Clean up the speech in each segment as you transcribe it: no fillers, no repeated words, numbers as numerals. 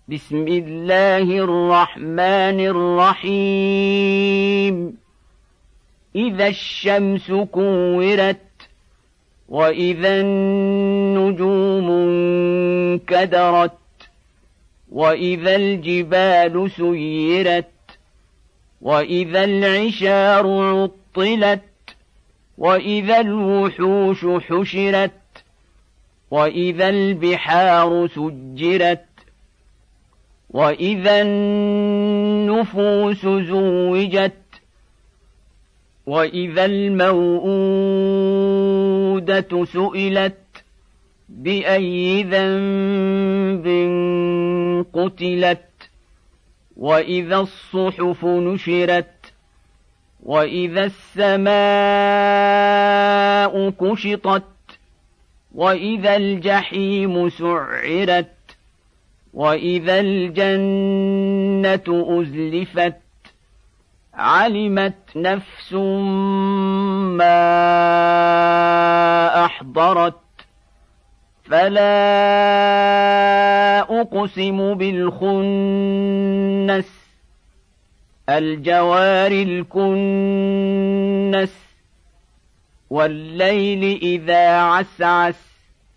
بسم الله الرحمن الرحيم إذا الشمس كورت وإذا النجوم انكدرت وإذا الجبال سيرت وإذا العشار عطلت وإذا الوحوش حشرت وإذا البحار سجرت وإذا النفوس زوجت وإذا الموءودة سئلت بأي ذنب قتلت وإذا الصحف نشرت وإذا السماء كشطت وإذا الجحيم سعرت وإذا الجنة أزلفت علمت نفس ما أحضرت فلا أقسم بالخنس الجوار الكنس والليل إذا عسعس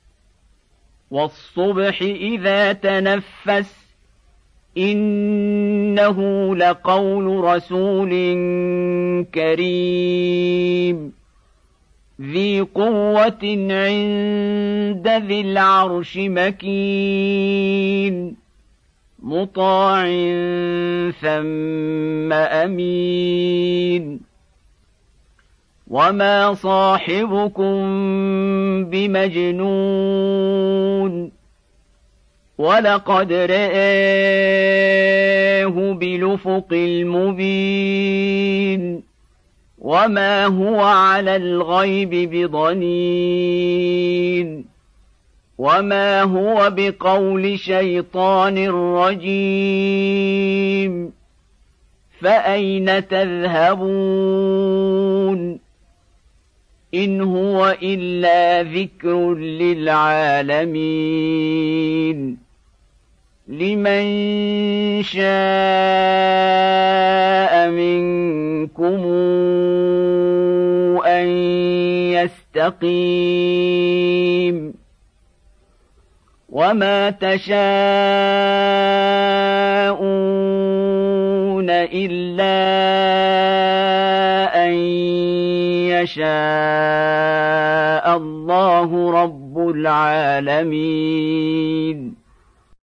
والصبح إذا تنفس إنه لقول رسول كريم ذي قوة عند ذي العرش مكين مطاع ثم أمين وما صاحبكم بمجنون ولقد رآه بالأفق المبين وما هو على الغيب بضنين وما هو بقول شيطان رجيم فأين تذهبون إن هو إلا ذكر للعالمين لمن شاء منكم أن يستقيم وما تشاءون إلا أن يشاء الله رب العالمين